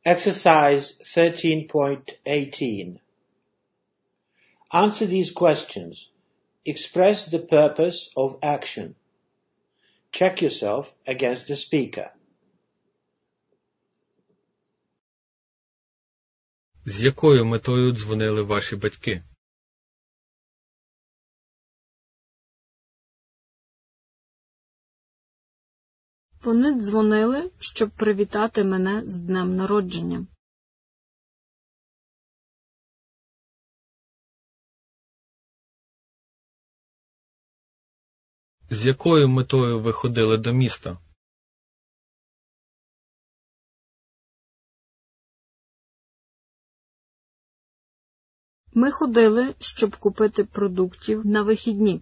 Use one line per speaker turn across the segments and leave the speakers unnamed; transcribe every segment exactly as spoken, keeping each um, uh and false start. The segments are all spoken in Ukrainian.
Exercise thirteen point eighteen. Answer these questions. Express the purpose of action. Check yourself against the speaker.
З якою метою дзвонили ваші батьки?
Вони дзвонили, щоб привітати мене з днем народження.
З якою метою ви ходили до міста?
Ми ходили, щоб купити продуктів на вихідні.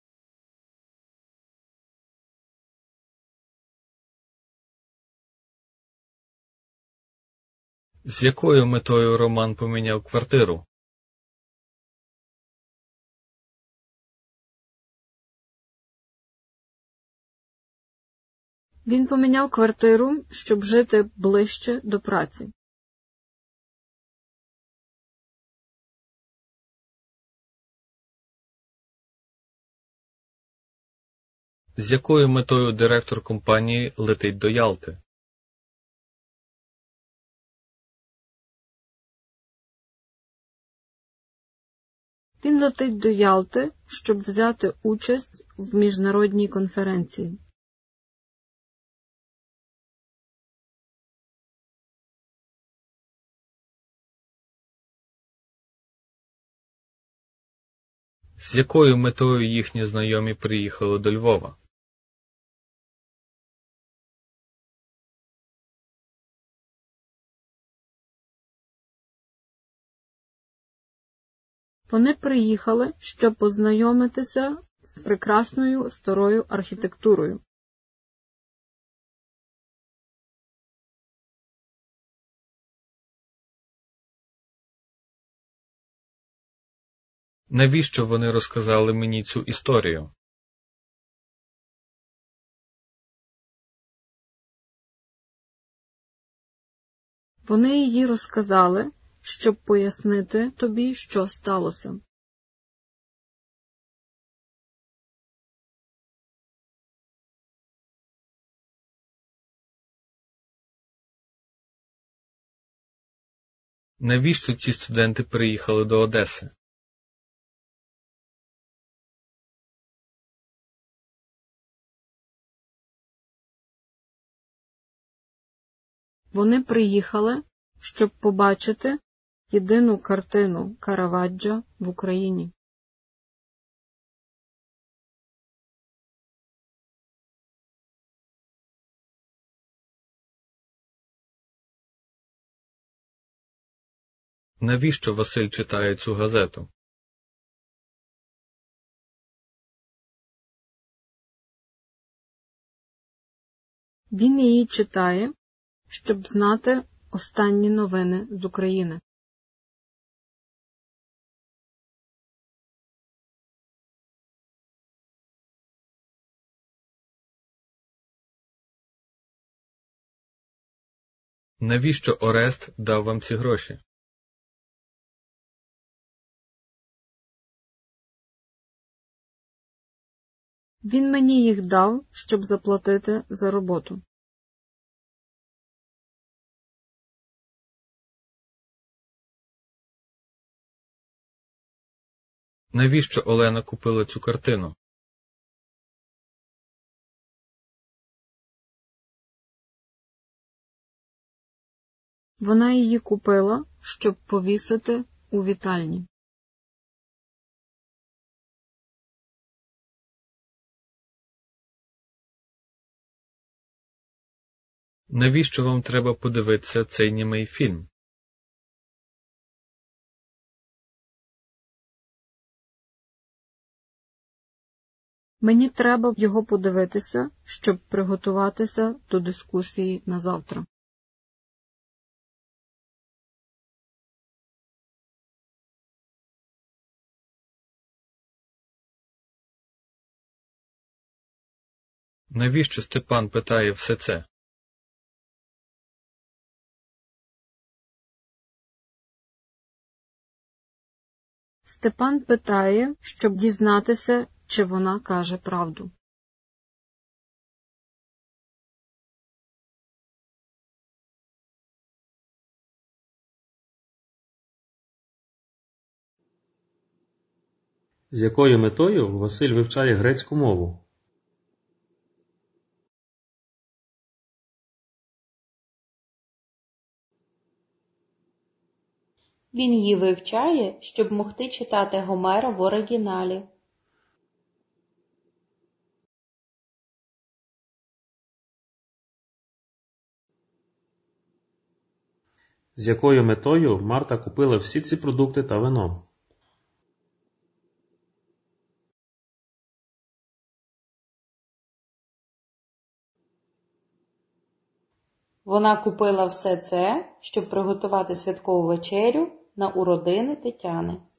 З якою метою Роман поміняв квартиру?
Він поміняв квартиру, щоб жити ближче до праці.
З якою метою директор компанії летить до Ялти?
Він летить до Ялти, щоб взяти участь в міжнародній конференції.
З якою метою їхні знайомі приїхали до Львова?
Вони приїхали, щоб познайомитися з прекрасною старою архітектурою.
Навіщо вони розказали мені цю історію?
Вони її розказали, щоб пояснити тобі, що сталося.
Навіщо ці студенти приїхали до Одеси?
Вони приїхали, щоб побачити єдину картину Караваджо в Україні.
Навіщо Василь читає цю газету?
Він її читає, щоб знати останні новини з України.
Навіщо Орест дав вам ці гроші?
Він мені їх дав, щоб заплатити за роботу.
Навіщо Олена купила цю картину?
Вона її купила, щоб повісити у вітальні.
Навіщо вам треба подивитися цей німий фільм?
Мені треба його подивитися, щоб приготуватися до дискусії на завтра.
Навіщо Степан питає все це?
Степан питає, щоб дізнатися, чи вона каже правду.
З якою метою Василь вивчає грецьку мову?
Він її вивчає, щоб могти читати Гомера в оригіналі.
З якою метою Марта купила всі ці продукти та вино?
Вона купила все це, щоб приготувати святкову вечерю на уродини Тетяни.